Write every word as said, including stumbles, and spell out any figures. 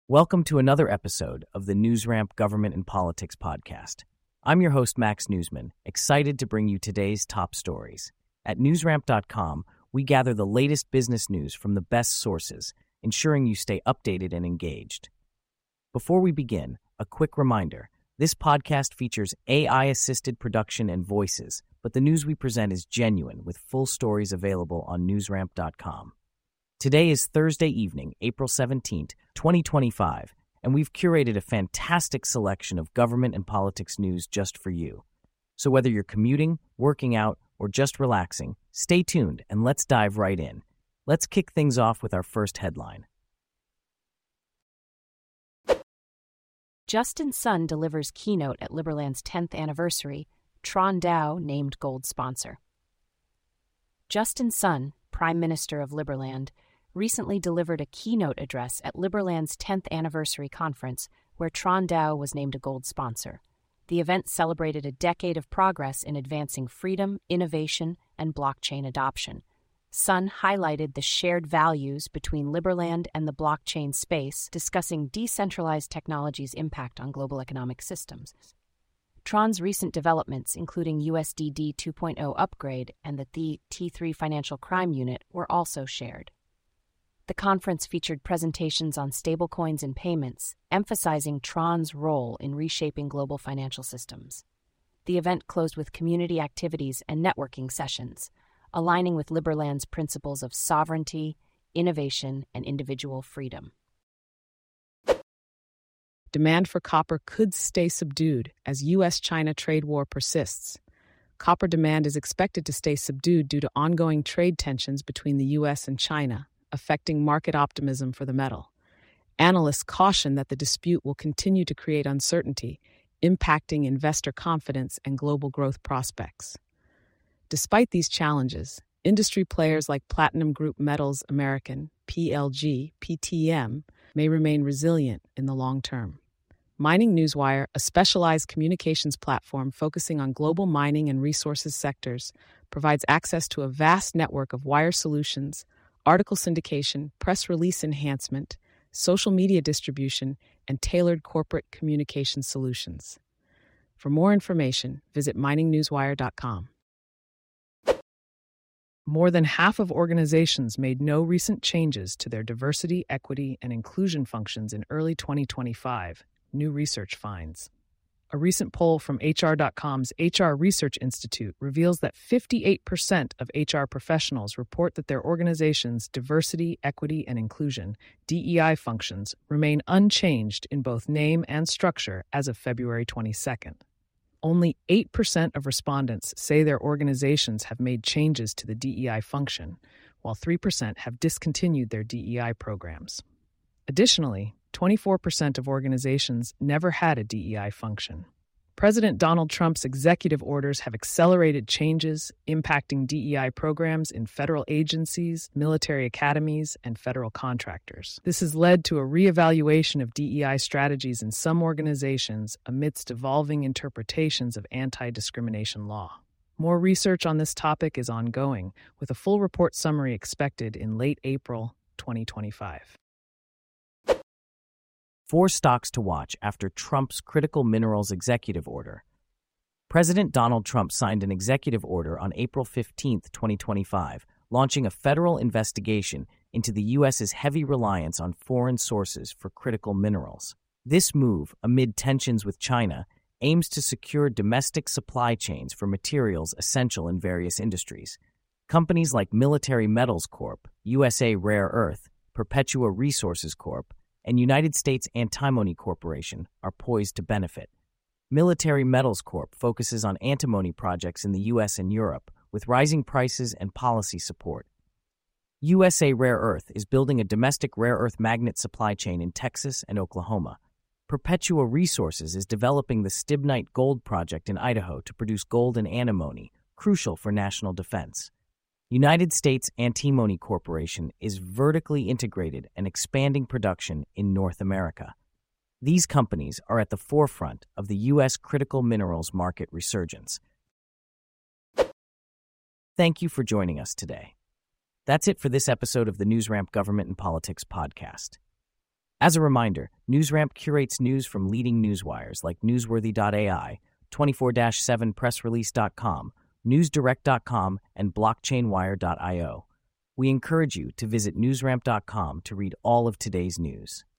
Welcome to another episode of the NewsRamp Government and Politics podcast. I'm your host, Max Newsman, excited to bring you today's top stories. At newsramp dot com, we gather the latest business news from the best sources, ensuring you stay updated and engaged. Before we begin, a quick reminder. This podcast features A I-assisted production and voices, but the news we present is genuine, with full stories available on newsramp dot com. Today is Thursday evening, April seventeenth, twenty twenty-five, and we've curated a fantastic selection of government and politics news just for you. So whether you're commuting, working out, or just relaxing, stay tuned and let's dive right in. Let's kick things off with our first headline. Justin Sun delivers keynote at Liberland's tenth anniversary, Tron Dow named gold sponsor. Justin Sun, Prime Minister of Liberland, recently delivered a keynote address at Liberland's tenth anniversary conference, where Tron Dow was named a gold sponsor. The event celebrated a decade of progress in advancing freedom, innovation, and blockchain adoption. Sun highlighted the shared values between Liberland and the blockchain space, discussing decentralized technology's impact on global economic systems. Tron's recent developments, including U S D D two point oh upgrade and the T three Financial Crime Unit, were also shared. The conference featured presentations on stablecoins and payments, emphasizing Tron's role in reshaping global financial systems. The event closed with community activities and networking sessions, aligning with Liberland's principles of sovereignty, innovation, and individual freedom. Demand for copper could stay subdued as U S China trade war persists. Copper demand is expected to stay subdued due to ongoing trade tensions between the U S and China, affecting market optimism for the metal. Analysts caution that the dispute will continue to create uncertainty, impacting investor confidence and global growth prospects. Despite these challenges, industry players like Platinum Group Metals American, P L G, P T M, may remain resilient in the long term. Mining Newswire, a specialized communications platform focusing on global mining and resources sectors, provides access to a vast network of wire solutions, article syndication, press release enhancement, social media distribution, and tailored corporate communication solutions. For more information, visit mining newswire dot com. More than half of organizations made no recent changes to their diversity, equity, and inclusion functions in early twenty twenty-five, new research finds. A recent poll from H R dot com's H R Research Institute reveals that fifty-eight percent of H R professionals report that their organization's diversity, equity, and inclusion D E I functions remain unchanged in both name and structure as of February twenty-second. Only eight percent of respondents say their organizations have made changes to the D E I function, while three percent have discontinued their D E I programs. Additionally, twenty-four percent of organizations never had a D E I function. President Donald Trump's executive orders have accelerated changes impacting D E I programs in federal agencies, military academies, and federal contractors. This has led to a reevaluation of D E I strategies in some organizations amidst evolving interpretations of anti-discrimination law. More research on this topic is ongoing, with a full report summary expected in late April twenty twenty-five. Four stocks to watch after Trump's critical minerals executive order. President Donald Trump signed an executive order on April fifteenth, twenty twenty-five, launching a federal investigation into the U S's heavy reliance on foreign sources for critical minerals. This move, amid tensions with China, aims to secure domestic supply chains for materials essential in various industries. Companies like Military Metals Corp, U S A Rare Earth, Perpetua Resources Corp, and United States Antimony Corporation are poised to benefit. Military Metals Corp focuses on antimony projects in the U S and Europe, with rising prices and policy support. U S A Rare Earth is building a domestic rare earth magnet supply chain in Texas and Oklahoma. Perpetua Resources is developing the Stibnite Gold Project in Idaho to produce gold and antimony, crucial for national defense. United States Antimony Corporation is vertically integrated and expanding production in North America. These companies are at the forefront of the U S critical minerals market resurgence. Thank you for joining us today. That's it for this episode of the NewsRamp Government and Politics podcast. As a reminder, NewsRamp curates news from leading newswires like Newsworthy dot A I, twenty-four seven press release dot com, newsdirect dot com, and blockchain wire dot io. We encourage you to visit newsramp dot com to read all of today's news.